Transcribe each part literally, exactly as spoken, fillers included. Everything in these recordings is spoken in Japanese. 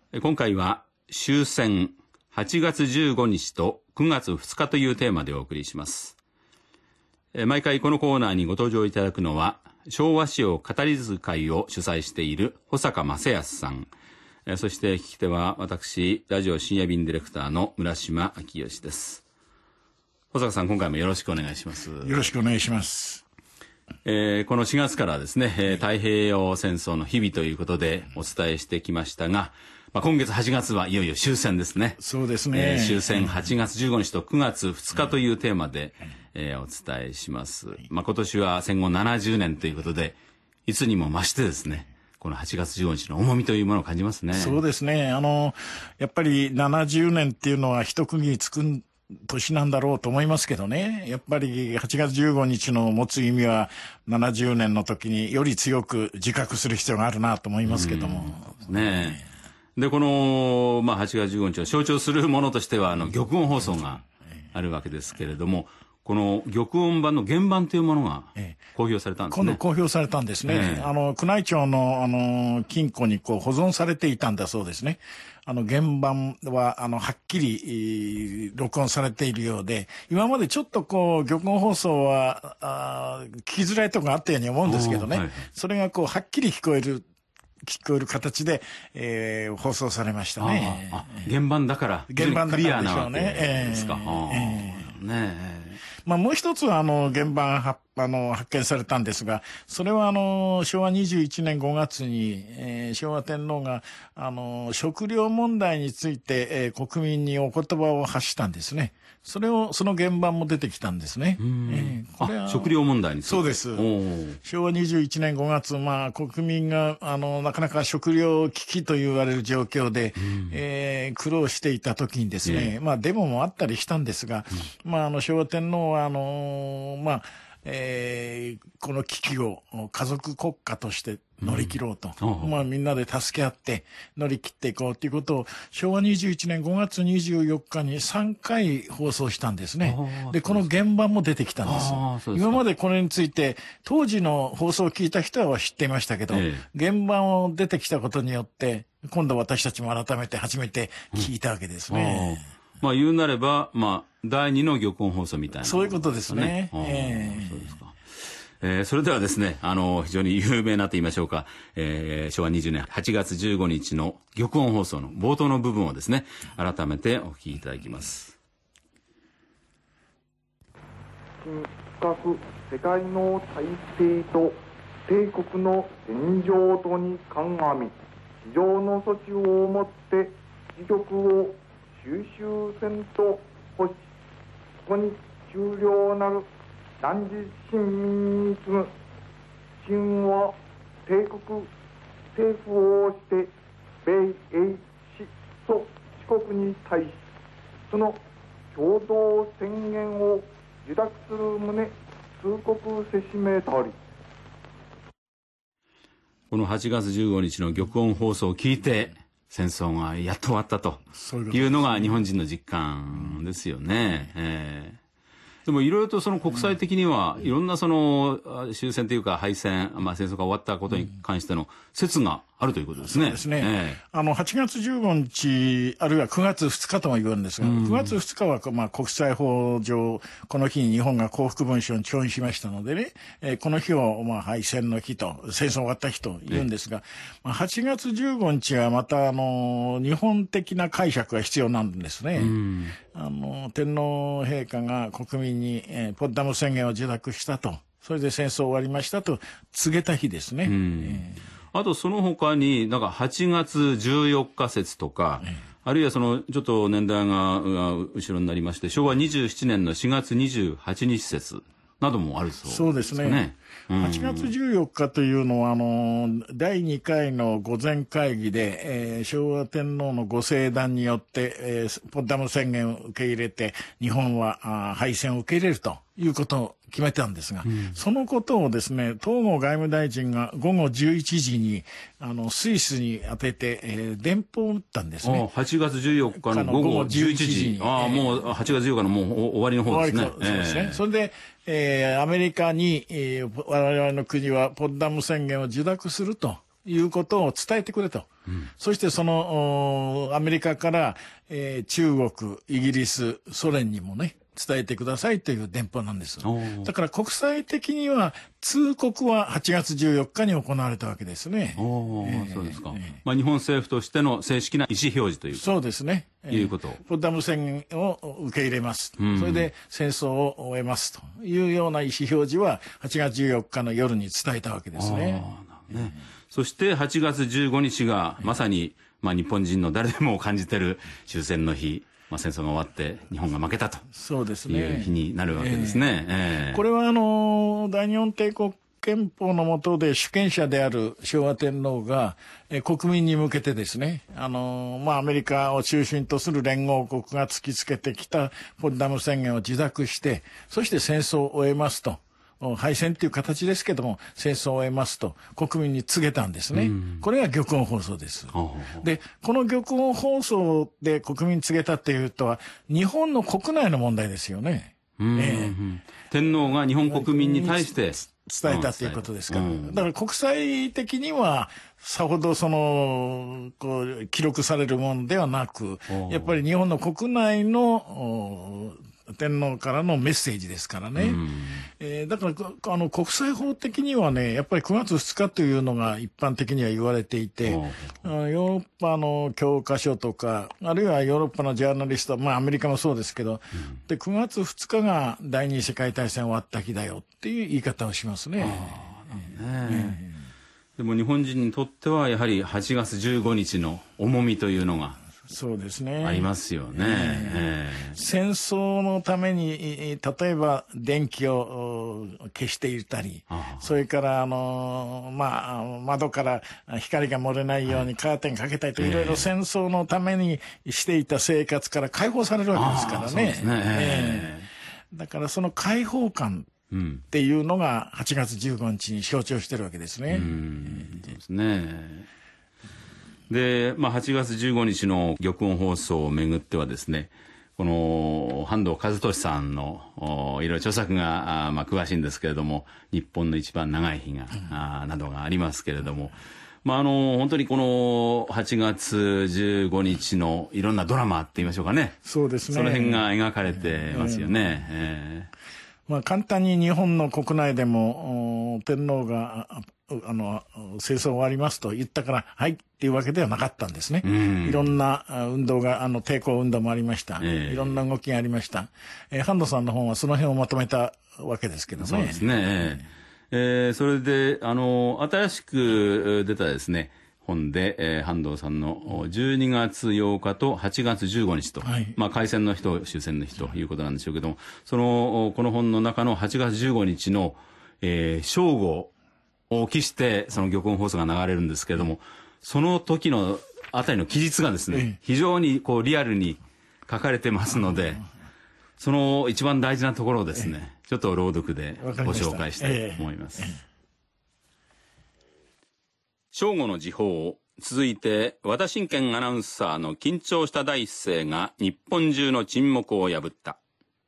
今回は終戦はちがつじゅうごにちとくがつふつかというテーマでお送りします。毎回このコーナーにご登場いただくのは昭和史を語り継会を主催している保坂正康さん、そして聞き手は私ラジオ深夜便ディレクターの村島昭義です。保坂さん、今回もよろしくお願いします。 よろしくお願いします。 えー、このしがつからですね、えー、太平洋戦争の日々ということでお伝えしてきましたが、まあ、今月はちがつはいよいよ終戦ですね。 そうですね、 えー、終戦はちがつじゅうごにちとくがつふつかというテーマで、えー、お伝えします。まあ、今年は戦後ななじゅうねんということで、いつにも増してですね、このはちがつじゅうごにちの重みというものを感じますね。 そうですね。あのやっぱりななじゅうねんっていうのは一区切りつく年なんだろうと思いますけどね。やっぱりはちがつじゅうごにちの持つ意味はななじゅうねんの時により強く自覚する必要があるなと思いますけども。 ねえ。で、この、まあ、はちがつじゅうごにちを象徴するものとしては、あの、玉音放送があるわけですけれども、この玉音版の原版というものが公表されたんですね。 今度公表されたんですね。ええ、あの、宮内庁の、あの、金庫にこう保存されていたんだそうですね。あの、原版は、あの、はっきり、録音されているようで、今までちょっとこう、玉音放送は、あ聞きづらいところがあったように思うんですけどね。はいはい、それがこう、はっきり聞こえる、聞こえる形で、えー、放送されましたね。 ああ、原版だから、 原版だからでしょうね。 ですか。えー、ねえ。 まあ、もう一つはあの原版はあの発見されたんですが、それはあのしょうわにじゅういちねんごがつに、えー、昭和天皇があの食料問題について、えー、国民にお言葉を発したんですね。それをその原版も出てきたんですね。 えー、これは食料問題について。 そうです。しょうわにじゅういちねんごがつ、まあ国民があのなかなか食料危機と言われる状況で、えー、苦労していた時にですね、えー、まあデモもあったりしたんですが、うん、まああの昭和天皇はあのー、まあえー、この危機を家族国家として乗り切ろうと、うん、まあみんなで助け合って乗り切っていこうということをしょうわにじゅういちねんごがつにじゅうよっかにさんかい放送したんですね。で、この原版も出てきたんです。です今までこれについて当時の放送を聞いた人は知っていましたけど、ええ、原版を出てきたことによって今度私たちも改めて初めて聞いたわけですね。 うんまあ言うなれば、まあ、だいにの玉音放送みたいな、ね。 そういうことですね。 えー、そうですか。えー、それではですね、あの、非常に有名なと言いましょうか、えー、しょうわにじゅうねんはちがつじゅうごにちの玉音放送の冒頭の部分をですね、改めてお聞きいただきます。 深く世界の体制と帝国の現状とに鑑み、非常の措置をもって自玉を収集せんと欲し、そこに終了なる男児臣民に次ぐ秦は帝国政府をして米英史と四国に対しその共同宣言を受諾する旨通告せしめたり。 このはちがつじゅうごにちの玉音放送を聞いて戦争がやっと終わったというのが日本人の実感ですよね。うんえー、でもいろいろとその国際的にはいろんなその終戦というか敗戦、まあ、戦争が終わったことに関しての説があるということですね。 そうですね。 えー、あのはちがつじゅうごにちあるいはくがつふつかとも言うんですが、うん、くがつふつかはまあ国際法上この日に日本が降伏文書に調印しましたのでね、えー、この日をまあ敗戦の日と戦争終わった日と言うんですが、まあ、はちがつじゅうごにちはまたあの日本的な解釈が必要なんですね。うん、あの天皇陛下が国民に、えー、ポッダム宣言を受諾したと、それで戦争終わりましたと告げた日ですね。うんえーあとその他になんかはちがつじゅうよっか説とか、ええ、あるいはそのちょっと年代が後ろになりましてしょうわにじゅうななねんのしがつにじゅうはちにち説などもあるそうですね。 そうですね。うん、はちがつじゅうよっかというのはあのだいにかいの御前会議で、えー、昭和天皇のご聖断によって、えー、ポッダム宣言を受け入れて日本はあ敗戦を受け入れるということを決めたんですが、うん、そのことをですね東郷外務大臣がごごじゅういちじにあのスイスに当てて、えー、電報を打ったんですね。 はちがつじゅうよっかのごごじゅういちじに、ああ、もうはちがつじゅうよっかのもう終わりの方ですね。 終わりそうですね。えー、それで、えー、アメリカに、えー、我々の国はポッダム宣言を受諾するということを伝えてくれと。うん、そしてそのアメリカから、えー、中国、イギリス、ソ連にもね伝えてくださいという電報なんです。だから国際的には通告ははちがつじゅうよっかに行われたわけですね。 おー、えー、そうですか。えー、まあ、日本政府としての正式な意思表示というか。 そうですね。 えー、いうこと。 ポッダム宣言を受け入れます。うん、それで戦争を終えますというような意思表示ははちがつじゅうよっかの夜に伝えたわけですね。 あー、ね。そしてはちがつじゅうごにちがまさに、まあ、日本人の誰でも感じてる終戦の日。まあ、戦争が終わって日本が負けたという日になるわけですね。えーえー、 これはあの大日本帝国憲法の下で主権者である昭和天皇が、えー、国民に向けてですね、あのーまあ、アメリカを中心とする連合国が突きつけてきたポッダム宣言を受諾して、そして戦争を終えますと。敗戦という形ですけども戦争を終えますと国民に告げたんですね。うん、これが玉音放送です。でこの玉音放送で国民に告げたっていうとは日本の国内の問題ですよね。 うんえー、天皇が日本国民に対して伝えたということですから、うん、だから国際的にはさほどそのこう記録されるものではなく、やっぱり日本の国内の天皇からのメッセージですからね。うんえー、だからあの国際法的にはねやっぱりくがつふつかというのが一般的には言われていて、ヨーロッパの教科書とかあるいはヨーロッパのジャーナリスト、まあアメリカもそうですけど、うん、でくがつふつかが第二次世界大戦終わった日だよっていう言い方をしますね。 あねでも日本人にとってはやはりはちがつじゅうごにちの重みというのがそうですね。 ありますよね。 えーえー、戦争のために例えば電気を消していたり、それからあのまあ窓から光が漏れないようにカーテンかけたりと、はい、いろいろ戦争のためにしていた生活から解放されるわけですからね。そうですね。えー、だからその解放感っていうのがはちがつじゅうごにちに象徴してるわけですね。 うん、そうですね。で、まあ、はちがつじゅうごにちの玉音放送をめぐってはですね、この半藤和俊さんのいろいろ著作があ、まあ、詳しいんですけれども、日本の一番長い日が、うん、あなどがありますけれども、まあ、あの本当にこのはちがつじゅうごにちのいろんなドラマって言いましょうかね、 そうですね、 その辺が描かれてますよね。えーえーまあ、簡単に日本の国内でも天皇があの戦争終わりますと言ったからはいっていうわけではなかったんですね。うん、いろんな運動があの抵抗運動もありました、えー、いろんな動きがありました。えー、半藤さんの本はその辺をまとめたわけですけどね。 そうですね、えー、それであの新しく出たですね本で、えー、半藤さんのじゅうにがつようかとはちがつじゅうごにちと、はい、まあ開戦の日と終戦の日ということなんでしょうけども、そのこの本の中のはちがつじゅうごにちの、えー、正午を期してその玉音放送が流れるんですけれども、その時のあたりの記述がですね、非常にこうリアルに書かれてますので、その一番大事なところをですね、ちょっと朗読でご紹介したいと思います。正午の時報、続いて和田信賢アナウンサーの緊張した第一声が日本中の沈黙を破った。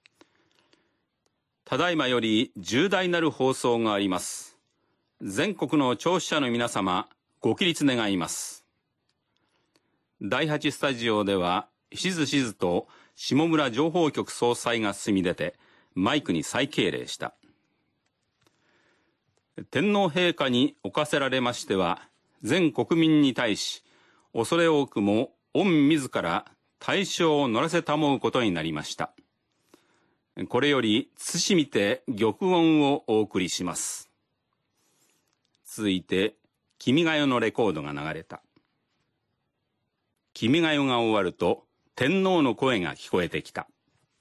ただいまより重大なる放送があります。全国の聴取者の皆様、ご起立願います。だいはちスタジオではしずしずと下村情報局総裁が進み出てマイクに再敬礼した。天皇陛下にお課せられましては、全国民に対し恐れ多くも御自ら大将を乗らせたもうことになりました。これより慎みて玉音をお送りします。続いて君が代のレコードが流れた。君が代が終わると天皇の声が聞こえてきた。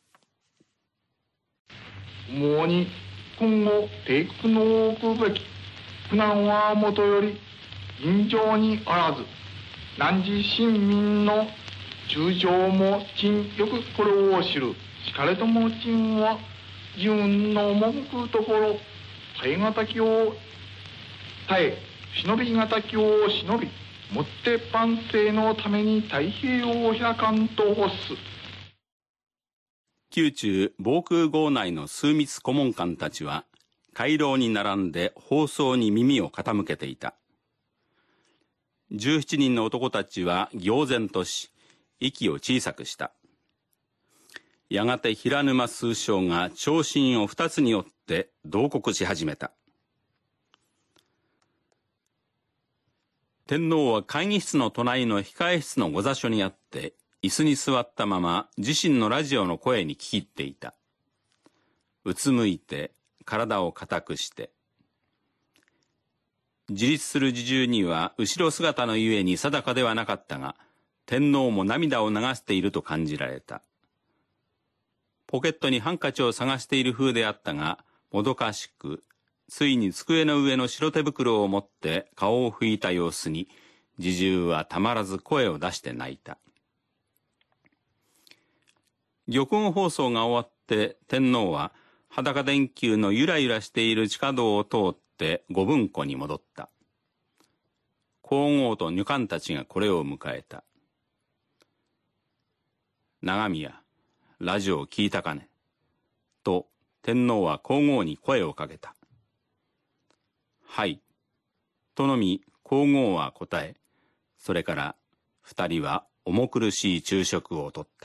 思うに今後帝国の置くべき苦難はもとより尋常にあらず、汝臣民の中情も朕よくこれを知る。しかれとも朕は自分の赴くところ耐え難きを耐え、忍び難きを忍び、もって万世のために太平洋を開かんと欲す。 宮中防空壕内の枢密顧問官たちは回廊に並んで放送に耳を傾けていた。 じゅうななにんの男たちは呆然とし、息を小さくした。やがて平沼数将が長身を二つに折って慟哭し始めた。天皇は会議室の隣の控え室の御座所にあって、椅子に座ったまま自身のラジオの声に聞き入っていた。うつむいて、体を固くして。自立する侍従には後ろ姿のゆえに定かではなかったが、天皇も涙を流していると感じられた。ポケットにハンカチを探している風であったが、もどかしく、ついに机の上の白手袋を持って顔を拭いた様子に、侍従はたまらず声を出して泣いた。玉音放送が終わって天皇は裸電球のゆらゆらしている地下道を通って御文庫に戻った。皇后と女官たちがこれを迎えた。長宮、ラジオを聞いたかねと天皇は皇后に声をかけた。はい。とのみ皇后は答え、それから二人は重苦しい昼食をとった。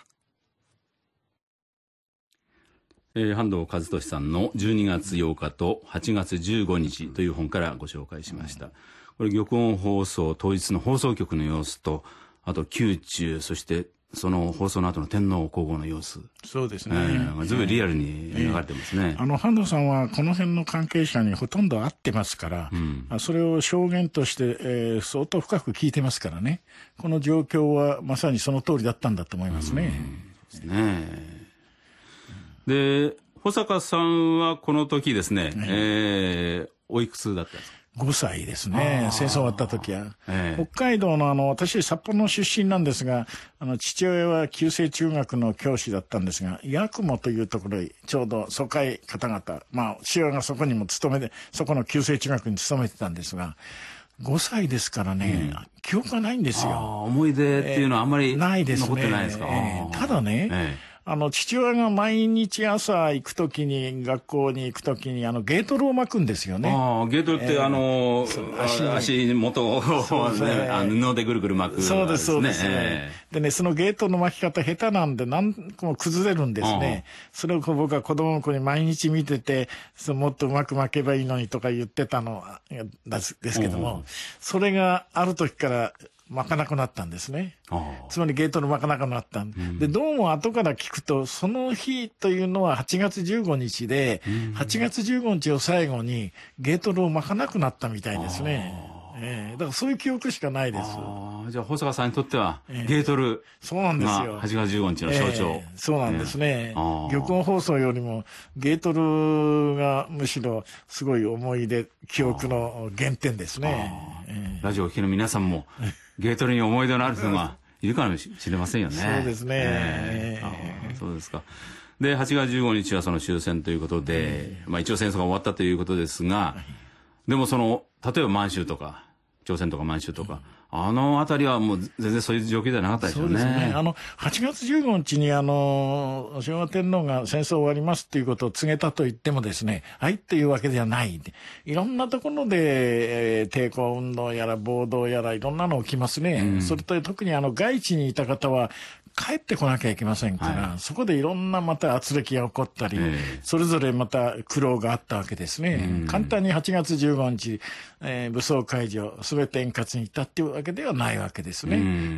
えー、半藤和俊さんのじゅうにがつようかとはちがつじゅうごにちという本からご紹介しました。これ玉音放送当日の放送局の様子と、あと宮中、そしてその放送の後の天皇皇后の様子。 そうですね。 えー、ずいぶんリアルに描かれてますね。 えー、あの半藤さんはこの辺の関係者にほとんど会ってますから、うん、それを証言として、えー、相当深く聞いてますからね。この状況はまさにその通りだったんだと思いますね。うん、 そうですね。で、保坂さんはこの時ですね、はい、えー、おいくつだったんですか？ ごさいですね。戦争終わった時は。ええ、北海道のあの、私札幌の出身なんですが、あの、父親は旧制中学の教師だったんですが、八雲というところにちょうど疎開方々、まあ、父親がそこにも勤めて、そこの旧制中学に勤めてたんですが、ごさいですからね、うん、記憶がないんですよ。 思い出っていうのはあんまり、えー、ないですね。残ってないですか？ えー、ただね、えーあの、父親が毎日朝行くときに、学校に行くときに、あの、ゲートルを巻くんですよね。 ああ、ゲートルって、えー、あの、足、足元を、ね、あの布でぐるぐる巻く、ね。 そうです、そうですね、えー。でね、そのゲートの巻き方下手なんで何個も崩れるんですね。それを僕は子供の子に毎日見てて、そのもっとうまく巻けばいいのにとか言ってたのですけども、それがある時から、巻かなくなったんですね。つまりゲートの巻かなくなったんで、うん、で、どうも後から聞くと、その日というのははちがつじゅうごにちで、うん、はちがつじゅうごにちを最後にゲートルを巻かなくなったみたいですね。えー、だからそういう記憶しかないです。 あじゃあ、保坂さんにとっては、えー、ゲートル。 そうなんですよ。 はちがつじゅうごにちの象徴。 えー、そうなんですね。えー、玉音放送よりも、ゲートルがむしろすごい思い出、記憶の原点ですね。 えー、ラジオを聴きの皆さんも、ゲートルに思い出のある人がいるかもしれませんよね。 そうですね。 えー、そうですか。で、はちがつじゅうごにちはその終戦ということで、まあ一応戦争が終わったということですが、でもその、例えば満州とか、朝鮮とか満州とか、あのあたりはもう全然そういう状況ではなかったでしょうね。 そうですね。あの、はちがつじゅうごにちにあの、昭和天皇が戦争終わりますっていうことを告げたと言ってもですね、はいっていうわけではない。いろんなところで、えー、抵抗運動やら暴動やらいろんなの起きますね。うん、それと特にあの、外地にいた方は、帰ってこなきゃいけませんから、はい、そこでいろんなまた圧力が起こったり、えー、それぞれまた苦労があったわけですね。うん、簡単にはちがつじゅうごにち、えー、武装解除、すべて円滑にいったっていうわけではないわけですね。うん、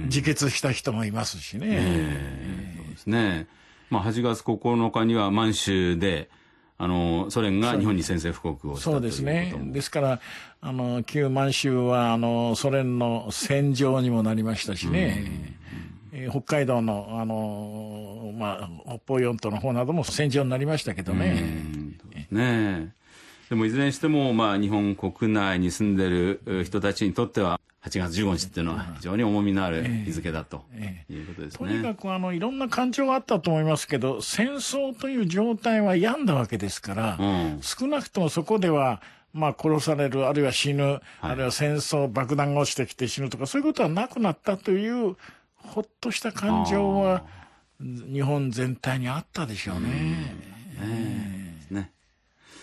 自決した人もいますしね。 えー、そうですね。まあ、はちがつここのかには満州で、あの、ソ連が日本に宣戦布告をしたということも。 そうですね。ですから、あの、旧満州は、あの、ソ連の戦場にもなりましたしね。うん北海道の、あのー、まあ、北方四島の方なども戦場になりましたけどね。 うんねでもいずれにしても、まあ、日本国内に住んでる人たちにとっては、はちがつじゅうごにちっていうのは非常に重みのある日付だということですね。 とにかく、あの、いろんな感情があったと思いますけど、戦争という状態は病んだわけですから、うん、少なくともそこでは、まあ、殺される、あるいは死ぬ、はい、あるいは戦争、爆弾が落ちてきて死ぬとか、そういうことはなくなったという、ほっとした感情は日本全体にあったでしょうね。 うん、ね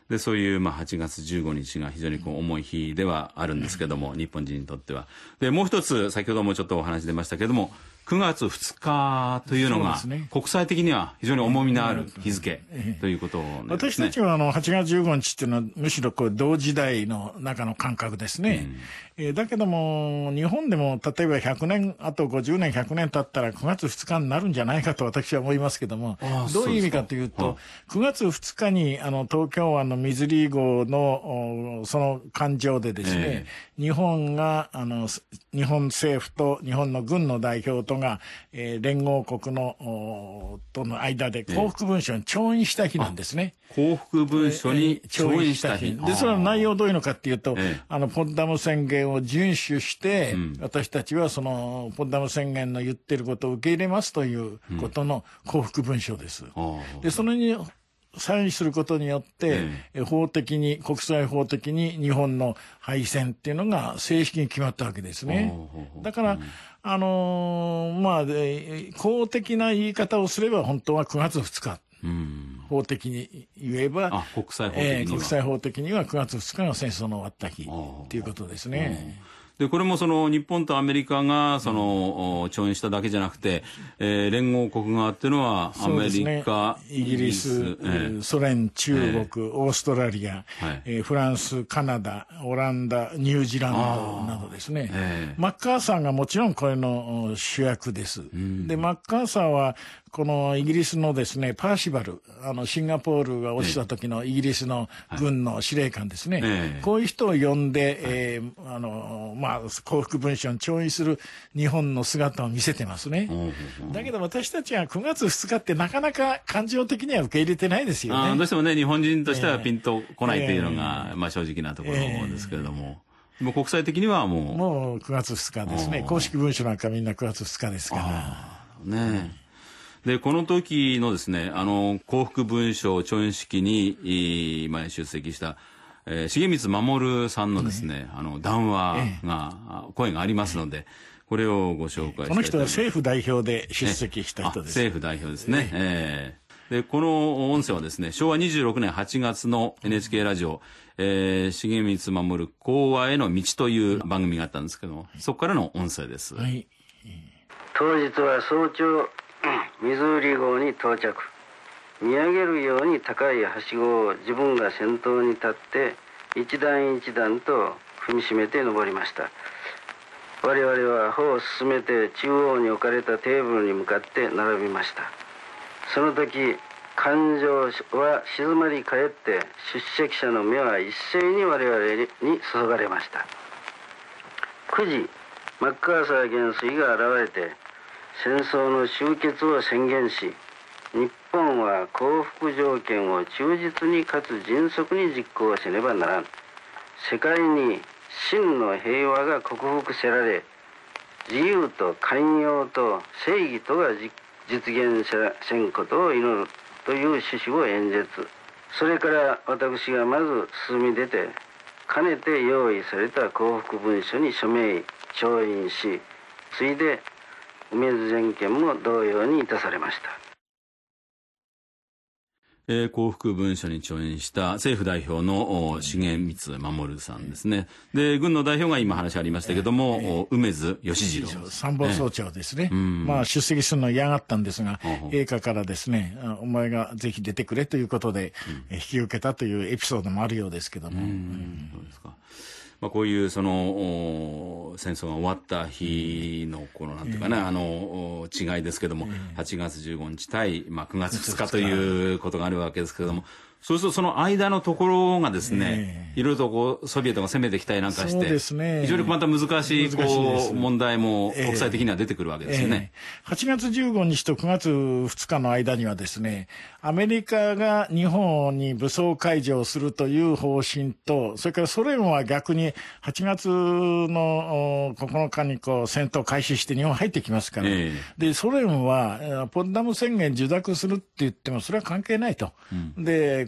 でそういうまあはちがつじゅうごにちが非常にこう重い日ではあるんですけども、日本人にとっては。でもう一つ先ほどもちょっとお話出ましたけれども、くがつふつかというのが国際的には非常に重みのある日付ということですね。 私たちはあのはちがつじゅうごにちっていうのはむしろこう同時代の中の感覚ですね。うん、えー、だけども日本でも例えばひゃくねんあとごじゅうねんひゃくねん経ったらくがつふつかになるんじゃないかと私は思いますけども、どういう意味かというと、くがつふつかにあの東京湾のミズリー号のその艦上でですね、えー、日本があの日本政府と日本の軍の代表とが、えー、連合国のとの間で幸福文書に調印した日なんですね。 幸福文書に調印した日。 で、その内容どういうのかっていうと、ええ、あのポッダム宣言を遵守して、うん、私たちはそのポッダム宣言の言ってることを受け入れますということの幸福文書です。うん、で、それにサインすることによって、ええ、法的に国際法的に日本の敗戦っていうのが正式に決まったわけですね。だから、うん、あのー、まあ公的な言い方をすれば本当はくがつふつか。うん、法的に言えば、 あ、国際法的には、えー、 国際法的にはくがつふつかが戦争の終わった日ということですね。 でこれもその日本とアメリカがその、うん、調印しただけじゃなくて、えー、連合国側っていうのはアメリカ、 ね、イギリス、えー、ソ連、中国、えー、オーストラリア、はいえー、フランス、カナダ、オランダ、ニュージーランドなどですね、えー、マッカーサーがもちろんこれの主役です。うん、でマッカーサーはこのイギリスのですね、パーシバル、あの、シンガポールが落ちた時のイギリスの軍の司令官ですね。ええ、こういう人を呼んで、えー、あの、まあ、幸福文書に調印する日本の姿を見せてますね。うん、だけど私たちはくがつふつかってなかなか感情的には受け入れてないですよね。 あどうしてもね、日本人としてはピンとこないというのが、えー、まあ正直なところですけれども。えー、もう国際的にはもう。 もうくがつふつかですね。公式文書なんかみんなくがつふつかですから。 ねえ。で、この時のですね、あの、幸福文書調印式に、前出席した、えー、重光守さんのですね、あの、談話が、ええ、声がありますので、これをご紹介したいと思います。 この人は政府代表で出席した人です。 政府代表ですね。ええー、で、この音声はですね、しょうわにじゅうろくねんはちがつの エヌエイチケー ラジオ、えー、重光守講和への道という番組があったんですけども、そこからの音声です。はい、 当日は早朝、ミズーリ号に到着。見上げるように高いはしごを自分が先頭に立って一段一段と踏みしめて登りました。我々は歩を進めて中央に置かれたテーブルに向かって並びました。その時感情は静まり返って出席者の目は一斉に我々に注がれました。くじマッカーサー元帥が現れて戦争の終結を宣言し、日本は幸福条件を忠実にかつ迅速に実行しねばならん。世界に真の平和が克服せられ、自由と寛容と正義とが実現せんことを祈るという趣旨を演説。それから私がまず進み出て、かねて用意された幸福文書に署名、調印し、ついで梅津全権も同様にいたされました。 えー、幸福文書に調印した政府代表の重光守さんですね。で、軍の代表が今話ありましたけども、えー、梅津義次郎。 参謀総長ですね。えー、まあ出席するの嫌がったんですが、陛下からですね、お前がぜひ出てくれということで、うん、引き受けたというエピソードもあるようですけども。うん、 そうですか。まあ、こういうその戦争が終わった日のこのなんていうかね、えー、あの違いですけども、えー、はちがつじゅうごにち対、まあ、くがつふつかということがあるわけですけれども、そうするとその間のところがですね、えー、いろいろとこうソビエトが攻めてきたりなんかして、ですね、非常にまた難しいこう問題も国際的には出てくるわけですよね。 えー、はちがつじゅうごにちとくがつふつかの間にはですね、アメリカが日本に武装解除をするという方針と、それからソ連は逆にはちがつのここのかにこう戦闘開始して日本入ってきますから、えー、でソ連はポッダム宣言受諾するって言ってもそれは関係ないと、うん、で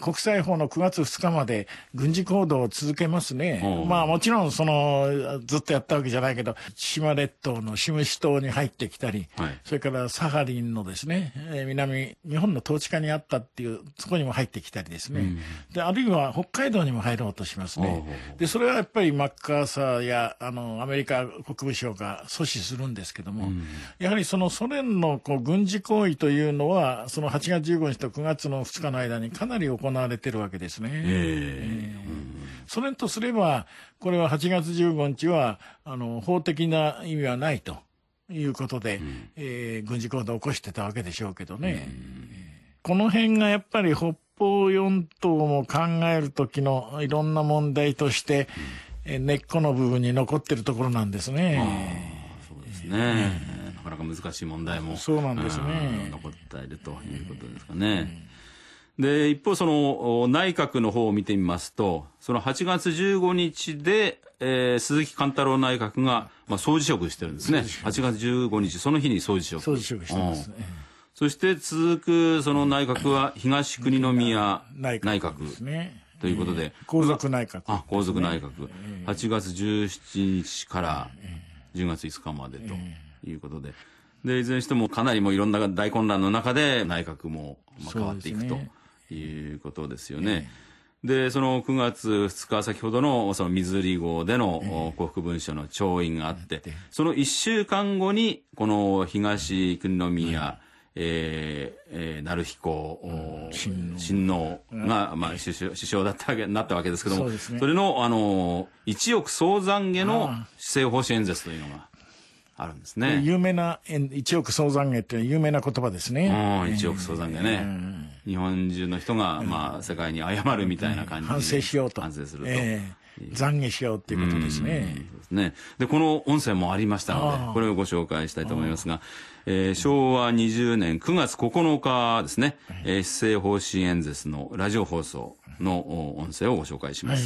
国際法のくがつふつかまで軍事行動を続けますね。まあもちろんそのずっとやったわけじゃないけど、千島列島のシムシ島に入ってきたり、はい、それからサハリンのですね、えー、南日本の統治下にあったっていうそこにも入ってきたりですね、うん、であるいは北海道にも入ろうとしますね。でそれはやっぱりマッカーサーやあのアメリカ国務省が阻止するんですけども、うん、やはりそのソ連のこう軍事行為というのはそのはちがつじゅうごにちとくがつのふつかの間にかなり行われているわけですね。えーえーうん、ソ連とすればこれははちがつじゅうごにちはあの法的な意味はないということで、うんえー、軍事行動を起こしてたわけでしょうけどね、うん、この辺がやっぱり北方四島も考える時のいろんな問題として、うんえー、根っこの部分に残っているところなんですね。 あそうですね、えー、なかなか難しい問題もそうなんですね、 残っているということですかね。うん、で一方その内閣の方を見てみますと、そのはちがつじゅうごにちで、えー、鈴木貫太郎内閣が、まあ、総辞職してるんですね。はちがつじゅうごにちその日に総辞職総辞職してますね。 そして続くその内閣は東国宮内閣ですね。 ということで、 皇族内閣、 あ皇族内閣、はちがつじゅうしちにちからじゅうがついつかまでということで、でいずれにしてもかなりもういろんな大混乱の中で内閣もまあ変わっていくということですよね。でそのくがつふつか先ほどのその水利号での幸福文書の調印があって、そのいっしゅうかんごにこの東国宮、えーえー、成彦、うん、親王が、まあ、首相、首相だったわけなったわけですけども、 そ, ね、それのあの一億総懺悔の施政方針演説というのがあるんですね。 有名な一億総懺悔っていう有名な言葉ですね。 うん、一億総懺悔ね、えー、日本中の人が、まあ、世界に謝るみたいな感じで、 反省しようと、 反省すると、 えー、懺悔しようっていうことですね。 そうですね。でこの音声もありましたのでこれをご紹介したいと思いますが、えー、しょうわにじゅうねんくがつここのかですね、えー、施政方針演説のラジオ放送の音声をご紹介します。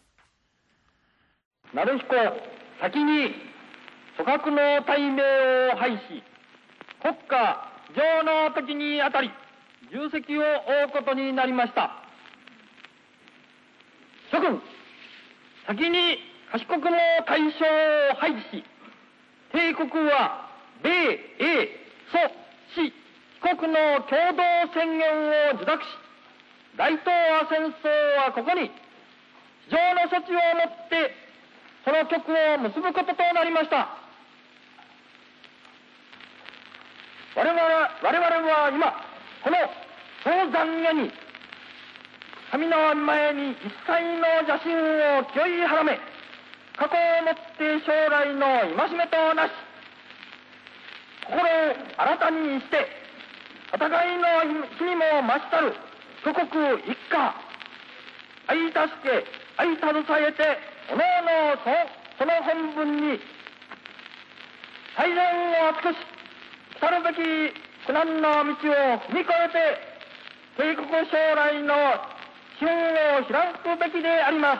はい、成彦、先に組閣の大名を廃し、国家上の時にあたり重責を負うことになりました。諸君、先に賢くも大将を廃し、帝国は米英蘇四被告の共同宣言を受諾し、大東亜戦争はここに非常の措置をもってその局を結ぶこととなりました。我々は、我々は今この総懺悔に神の前に一切の邪心を清いはらめ、過去をもって将来の戒めとなし、心を新たにして戦いの日にも増したる祖国一家、相助け相携えておのおのそのその本分に最善を尽くし、来るべき苦難の道を踏み越えて帝国将来の資本を開くべきであります。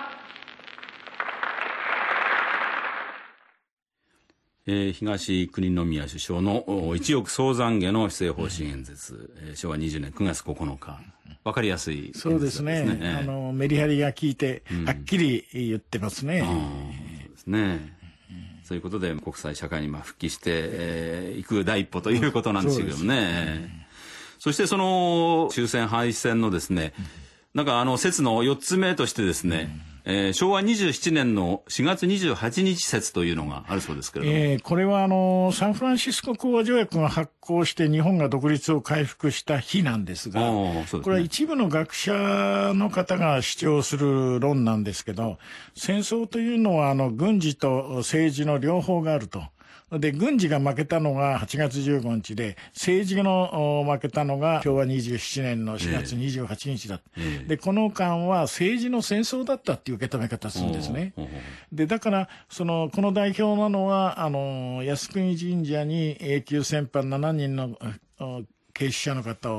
えー、東国宮首相の一億総懺悔の施政方針演説、えー、しょうわにじゅうねんくがつここのか、わかりやすい演説ですね。 そうですね、えー、あのメリハリが効いてはっきり言ってますね、うん、 そうですね。そういうことで国際社会にまあ復帰してい、えー、く第一歩ということなんですけどもね。 そ, そしてその終戦敗戦のですね、なんかあの説のよっつめとしてですね、えー、しょうわにじゅうななねんのしがつにじゅうはちにち説というのがあるそうですけれども、 えー、これはあのサンフランシスコ講和条約が発効して日本が独立を回復した日なんですが、ですね、これは一部の学者の方が主張する論なんですけど、戦争というのはあの軍事と政治の両方があると。で軍事が負けたのがはちがつじゅうごにちで、政治の負けたのがしょうわにじゅうななねんのしがつにじゅうはちにちだ、えー、でこの間は政治の戦争だったっていう受け止め方するんですね。でだからそのこの代表なのはあの靖国神社に永久戦犯しちにんの警視者の方を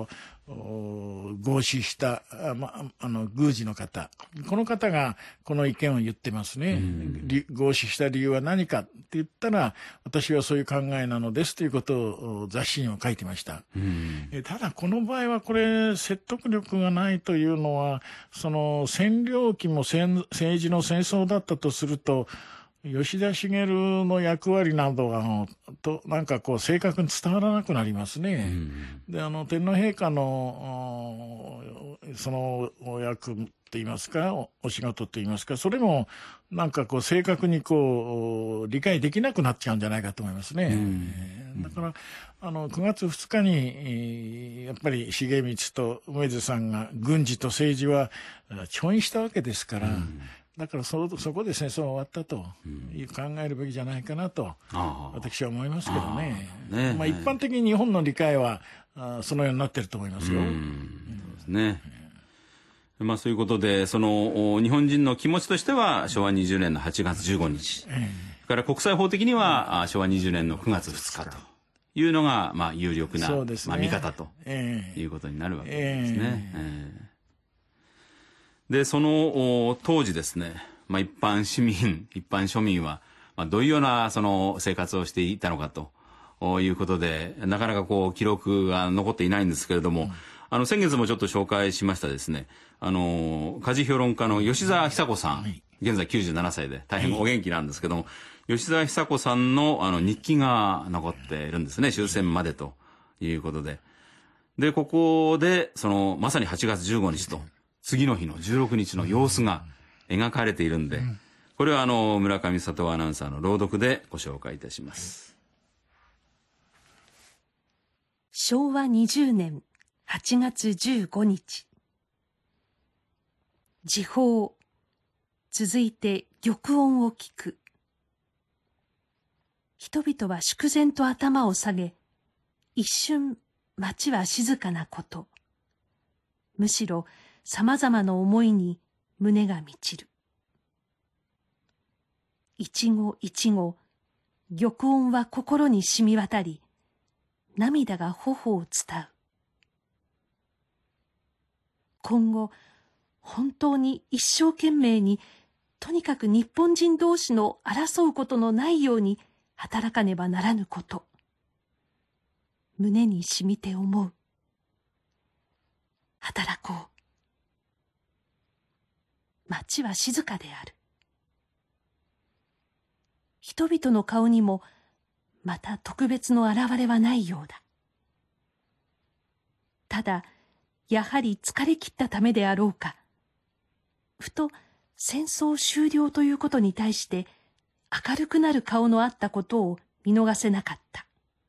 合祀した、あま、あの、宮司の方。この方がこの意見を言ってますね。合祀した理由は何かって言ったら、私はそういう考えなのですということを雑誌にも書いてました。えただ、この場合はこれ、説得力がないというのは、その、占領期も政治の戦争だったとすると、吉田茂の役割などがとなんかこう正確に伝わらなくなりますね。うん、であの天皇陛下のそのお役といいますか お, お仕事といいますか、それもなんかこう正確にこう理解できなくなっちゃうんじゃないかと思いますね。うん、だからあのくがつふつかにやっぱり重光と梅津さんが軍事と政治は調印したわけですから。うん、だから そ, そこで戦争が終わったという考えるべきじゃないかなと、うん、私は思いますけどね。ね、まあ、一般的に日本の理解はあそのようになっていると思いますよ。うんうん、 そうですね。まあ、そういうことでその日本人の気持ちとしてはしょうわにじゅうねんのはちがつじゅうごにち、えー、から国際法的にはしょうわにじゅうねんのくがつふつかというのがまあ有力な、ね、まあ、見方ということになるわけですね。えーえーで、その当時ですね、まあ、一般市民、一般庶民は、まあ、どういうようなその生活をしていたのかということで、なかなかこう記録が残っていないんですけれども、うん、あの先月もちょっと紹介しましたですね、あの家事評論家の吉澤久子さん、はい、現在きゅうじゅうななさいで大変お元気なんですけども、はい、吉澤久子さんのあの日記が残っているんですね、終戦までということで。で、ここでそのまさにはちがつじゅうごにちと。次の日のじゅうろくにちの様子が描かれているんで、これはあの村上里アナウンサーの朗読でご紹介いたします。 しょうわにじゅうねんはちがつじゅうごにち、時報、続いて玉音を聞く。人々は粛然と頭を下げ、一瞬街は静かなこと、むしろさまざまな思いに胸が満ちる。一語一語、玉音は心に染み渡り、涙が頬を伝う。今後、本当に一生懸命に、とにかく日本人同士の争うことのないように働かねばならぬこと。胸に染みて思う。働こう。街は静かである。人々の顔にもまた特別の現れはないようだ。ただやはり疲れ切ったためであろうか、ふと戦争終了ということに対して明るくなる顔のあったことを見逃せなかった。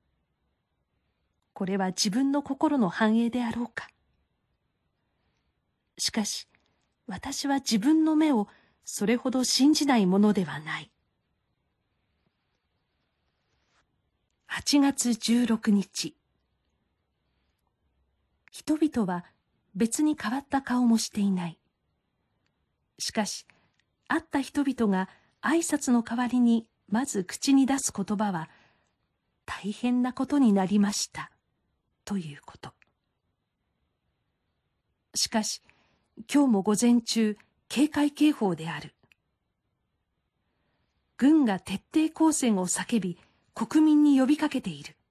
これは自分の心の反映であろうか。しかし私は自分の目をそれほど信じないものではない。はちがつじゅうろくにち、人々は別に変わった顔もしていない。しかし、会った人々が挨拶の代わりにまず口に出す言葉は、大変なことになりました、ということ。しかし、今日も午前中、警戒警報である。軍が徹底抗戦を叫び、国民に呼びかけている。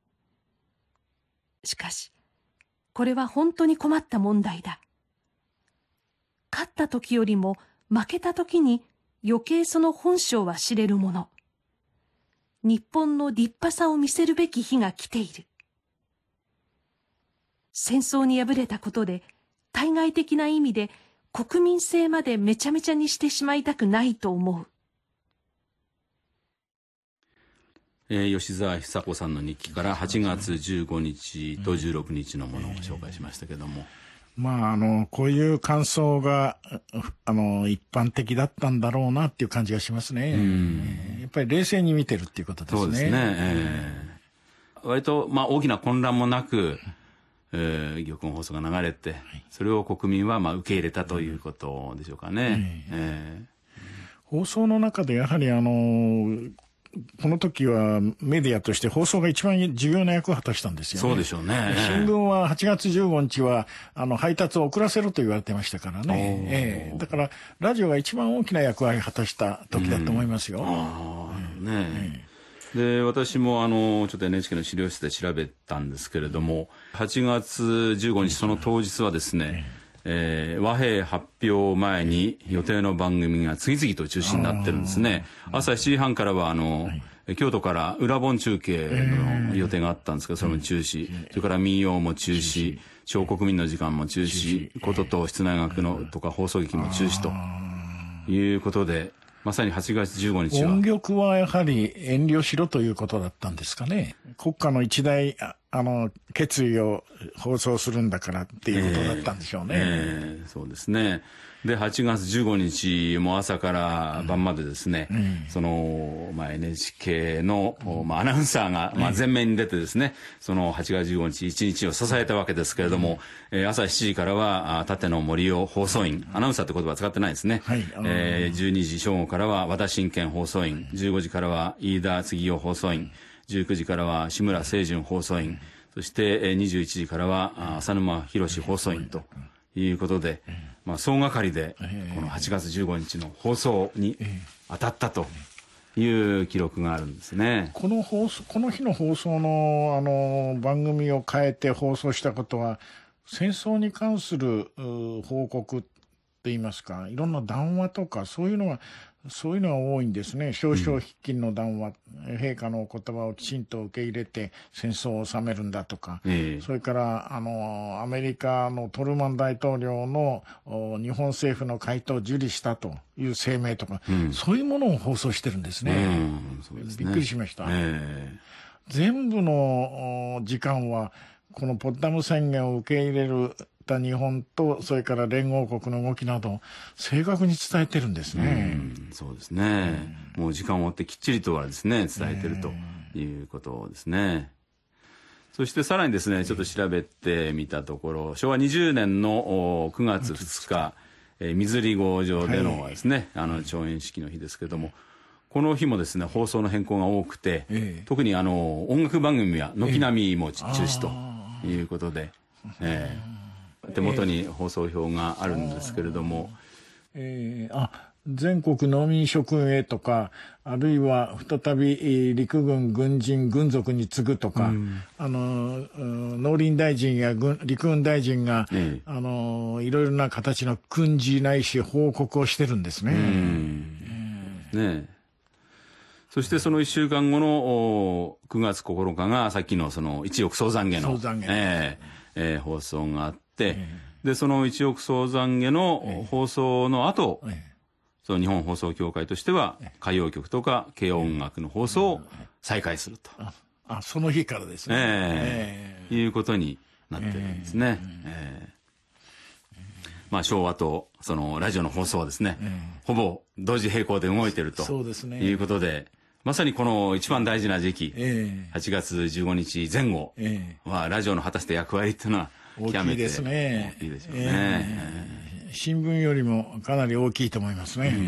しかし、これは本当に困った問題だ。勝った時よりも負けた時に余計その本性は知れるもの。日本の立派さを見せるべき日が来ている。戦争に敗れたことで、対外的な意味で国民性までめちゃめちゃにしてしまいたくないと思う。 えー、吉澤久子さんの日記からはちがつじゅうごにちとじゅうろくにちのものを紹介しましたけども、 まあ、あのこういう感想があの一般的だったんだろうなっていう感じがしますね。うん、やっぱり冷静に見てるっていうことですね。 そうですね、えー、割と、まあ、大きな混乱もなく、えー、玉音放送が流れて、はい、それを国民はまあ受け入れたということでしょうかね。えーえー、放送の中でやはりあのこの時はメディアとして放送が一番重要な役を果たしたんですよね。 そうでしょうね。 新聞ははちがつじゅうごにちはあの配達を遅らせろと言われてましたからね。ええ、だからラジオが一番大きな役割を果たした時だと思いますよ。うん、 あねえ、で私もあのちょっと エヌエイチケー の資料室で調べたんですけれども、はちがつじゅうごにちその当日はですね、えー、和平発表前に予定の番組が次々と中止になってるんですね。朝しちじはんからはあの、はい、京都から裏本中継の予定があったんですけど、それも中止、それから民謡も中止、小国民の時間も中止、ことと室内楽のとか放送劇も中止ということで、まさにはちがつじゅうごにちは音曲はやはり遠慮しろということだったんですかね。国家の一大あの決意を放送するんだからっていうことだったんでしょうね。えーえー、そうですね。ではちがつじゅうごにちも朝から晩までですね、うん、その、まあ、エヌエイチケー の、まあ、アナウンサーが、まあ、前面に出てですね、そのはちがつじゅうごにち一日を支えたわけですけれども、うん、えー、朝しちじからは舘野森生放送員、アナウンサーって言葉は使ってないですね、はい、えー、じゅうにじ正午からは和田信賢放送員、じゅうごじからは飯田次夫放送員、じゅうくじからは志村清純放送員、そしてにじゅういちじからは浅沼博放送員ということで、まあ、総がかりでこのはちがつじゅうごにちの放送に当たったという記録があるんですね。 この放送、この日の放送のあの番組を変えて放送したことは、戦争に関する報告って言いますか、いろんな談話とかそういうのがそういうのが多いんですね。少々筆記の談話、うん、陛下のお言葉をきちんと受け入れて戦争を収めるんだとか、えー、それからあのアメリカのトルマン大統領の日本政府の回答を受理したという声明とか、うん、そういうものを放送してるんですね。うん、そうですね。びっくりしました。えー、全部の時間はこのポッダム宣言を受け入れる日本とそれから連合国の動きなど正確に伝えてるんですね。 うん、そうですね、うん、もう時間を追ってきっちりとはですね伝えてるということですね。そしてさらにですねちょっと調べてみたところ、しょうわにじゅうねんのくがつふつか、えー、水利郷場でのですね、はい、あの調印式の日ですけれども、この日もですね放送の変更が多くて、えー、特にあの音楽番組は軒並みも中止ということで、えー手元に放送表があるんですけれども、 えー、あ全国農民諸君へとか、あるいは再び陸軍軍人軍属に次ぐとか、うん、あの農林大臣や軍陸軍大臣が、ええ、あのいろいろな形の訓示ないし報告をしてるんですね。うんえー、ねそしてそのいっしゅうかんごのくがつここのかがさっきのその一億総懺悔の、えーえー、放送があって、えー、でその一億総懺悔の放送の後、えー、その日本放送協会としては歌謡曲とか軽音楽の放送を再開すると、 ああその日からですね、 えーえー、いうことになってるんですね。えーえーまあ、昭和とそのラジオの放送はですね、えー、ほぼ同時並行で動いているということで、まさにこの一番大事な時期、えー、はちがつじゅうごにちぜん後はラジオの果たした役割っていうのは大きいですね。 大きいでしょうね、 えー、新聞よりもかなり大きいと思いますね。うん、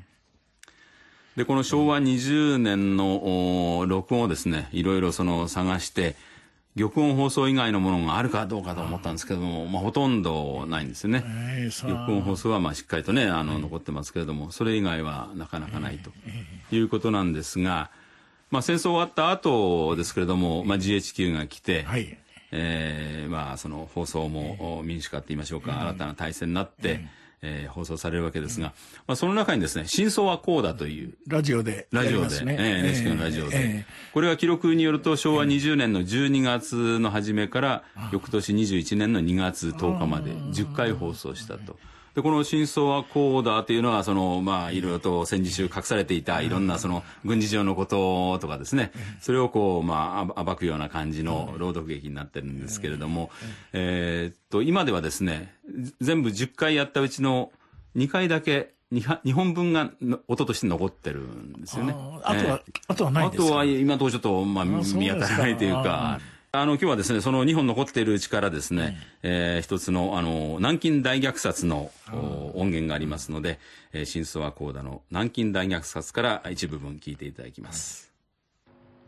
でこのしょうわにじゅうねんの録音をですねいろいろその探して玉音放送以外のものがあるかどうかと思ったんですけども、まあ、ほとんどないんですよね。えー、玉音放送はまあしっかりとねあの残ってますけれども、それ以外はなかなかないということなんですが、まあ、戦争終わった後ですけれども、まあ、ジーエイチキュー が来て、はいえーまあ、その放送も民主化って言いましょうか、新たな体制になって、えー、放送されるわけですが、まあ、その中にですね真相はこうだというラジオでラジオで、ねえー、エヌエイチケー のラジオで、えー、これは記録によるとしょうわにじゅうねんのじゅうにがつの初めから翌年にじゅういちねんのにがつとおかまでじゅっかい放送したと。でこの真相はこうだというのはそのまあいろいろと戦時中隠されていたいろんなその軍事上のこととかですね、それをこうまあ暴くような感じの朗読劇になってるんですけれども、えー、っと今ではですね全部じゅっかいやったうちのにかいだけにほんぶんが音として残ってるんですよね。 あとは、えー、あとはないですか。 あとは今のところちょっとまあ見当たらないというか。あの今日はですねそのにほん残っているうちからですね、うんえー、一つのあの南京大虐殺の音源がありますので、えー、真相はこうだの南京大虐殺から一部分聞いていただきます。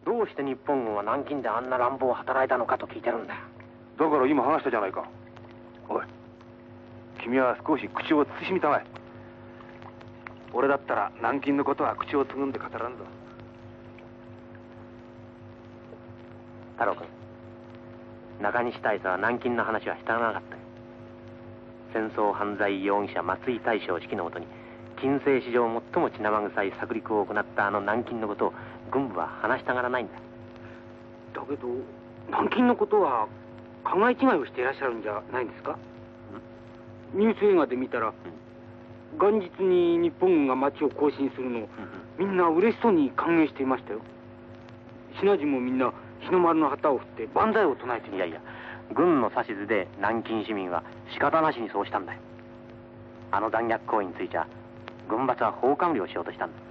どうして日本軍は南京であんな乱暴を働いたのかと聞いてるんだ。 だから今話したじゃないか。おい、君は少し口を慎みたまえ。俺だったら南京のことは口をつぐんで語らんぞ。 太郎君、中西大佐は南京の話はしたがなかったよ。戦争犯罪容疑者松井大将指揮のもとに近世史上最も血生臭い策略を行ったあの南京のことを軍部は話したがらないんだ。 だけど南京のことは考え違いをしていらっしゃるんじゃないんですか。ニュース映画で見たら、元日に日本軍が町を行進するのを、みんな嬉しそうに歓迎していましたよ。品地もみんな日の丸の旗を振って万歳を唱えている。 いやいや、軍の指図で南京市民は仕方なしにそうしたんだよ。あの残虐行為については軍閥は法官僚しようとしたんだ。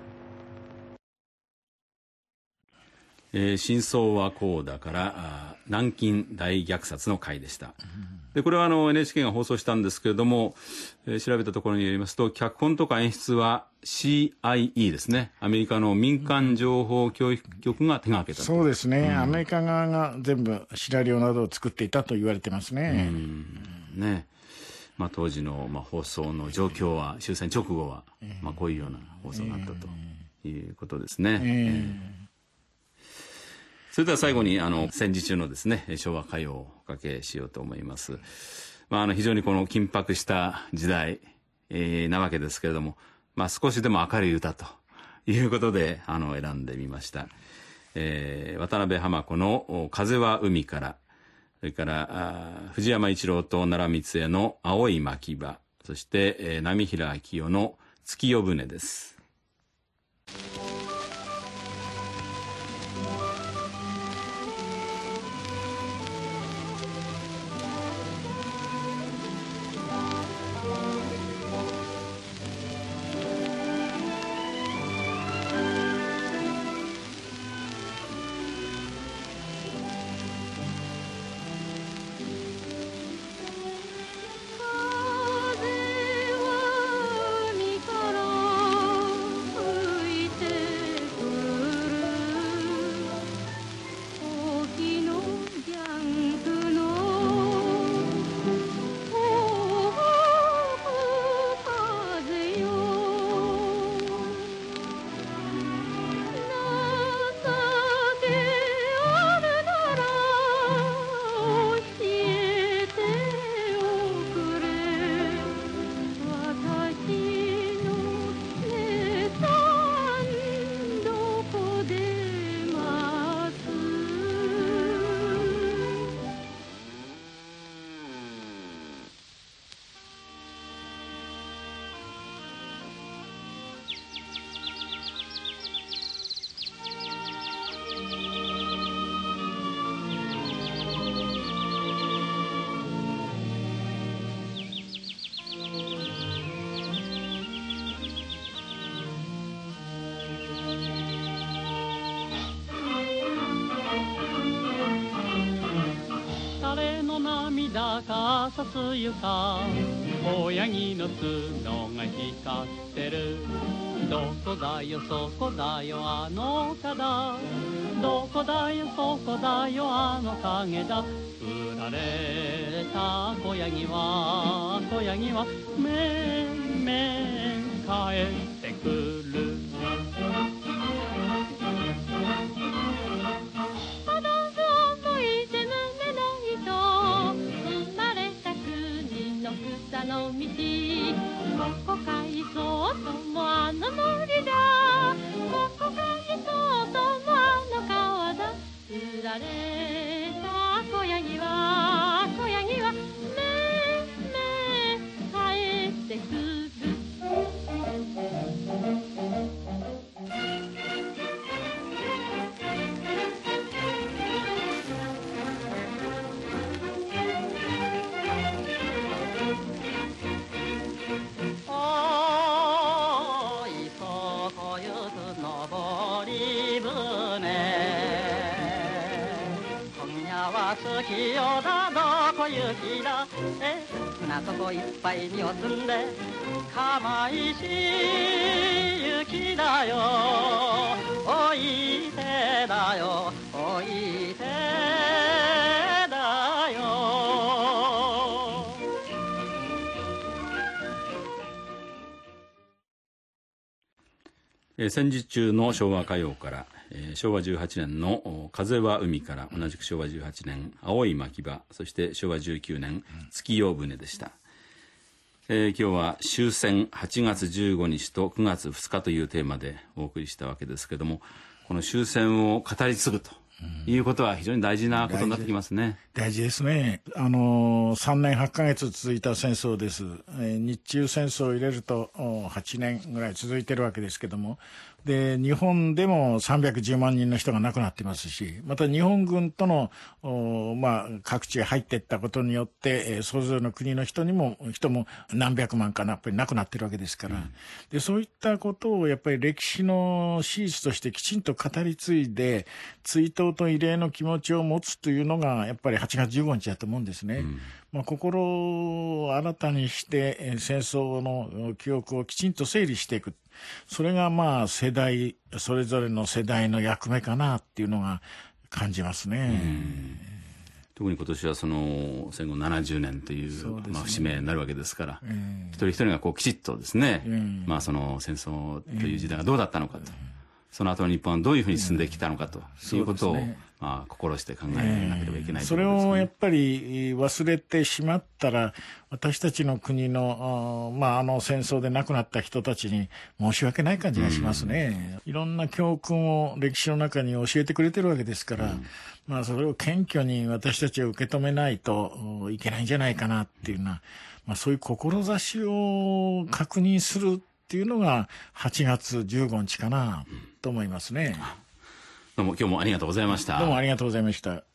えー、真相はこうだからあ南京大虐殺の回でした。でこれはあの エヌエイチケー が放送したんですけれども、えー、調べたところによりますと、脚本とか演出は シーアイイー ですね、アメリカの民間情報教育局が手がけた。 そうですね、うん、アメリカ側が全部シナリオなどを作っていたと言われてますね。 うんね、まあ、当時のまあ放送の状況は終戦直後はまあこういうような放送があったということですね。えーえーそれでは最後にあの戦時中のですね昭和歌謡をおかけしようと思います。まあ、あの非常にこの緊迫した時代、えー、なわけですけれども、まあ、少しでも明るい歌ということであの選んでみました。えー、渡辺浜子の「風は海から」、それから藤山一郎と奈良光恵の「青い牧場」、そして、えー、波平明夫の「月夜舟」です。 さすゆか親木の角が光ってる。どこだよそこだよあの花だ、どこだよそこだよあの影だ。売られた小ヤギは小ヤギはめんめん帰ってくる。の道ここかいそうともあの森だ、ここかいそうともあの川だ。売られた小ヤギは小ヤギはめめ帰ってくる。 は好きよだどこ行きだえ船底いっぱいにを積んで釜石行きだよおいてだよおいてだよえー、戦時中の昭和歌謡から、えー、昭和じゅうはちねんの風は海から、同じく昭和じゅうはちねん青い牧場、そして昭和じゅうきゅうねん月夜船でした。えー、今日は終戦はちがつじゅうごにちとくがつふつかというテーマでお送りしたわけですけども、この終戦を語り継ぐということは非常に大事なことになってきますね。 大事ですね。あのさんねんはちかげつ続いた戦争です。えー、日中戦争を入れるとはちねんぐらい続いてるわけですけども、で日本でもさんびゃくじゅうまんにんの人が亡くなっていますし、また日本軍との、まあ、各地へ入っていったことによって、えー、それぞれの国の人にも人も何百万かなやっぱり亡くなってるわけですから、うん、でそういったことをやっぱり歴史の史実としてきちんと語り継いで追悼と慰霊の気持ちを持つというのがやっぱりはちがつじゅうごにちだと思うんですね。うん、まあ、心を新たにして戦争の記憶をきちんと整理していく、それがまあ世代それぞれの世代の役目かなっていうのが感じますね。うん、 特に今年はその戦後ななじゅうねんという、ね、まあ、節目になるわけですから、えー、一人一人がこうきちっとですね、えーまあ、その戦争という時代がどうだったのかと、えー、その後の日本はどういうふうに進んできたのかということを、ね、まあ、心して考えなければいけない、ね、 それをやっぱり忘れてしまったら私たちの国の あ,、まあ、あの戦争で亡くなった人たちに申し訳ない感じがしますね。いろんな教訓を歴史の中に教えてくれてるわけですから、うん、まあ、それを謙虚に私たちは受け止めないといけないんじゃないかなっていうような、まあ、そういう志を確認するっていうのがはちがつじゅうごにちかなと思いますね。 どうも今日もありがとうございました。 どうもありがとうございました。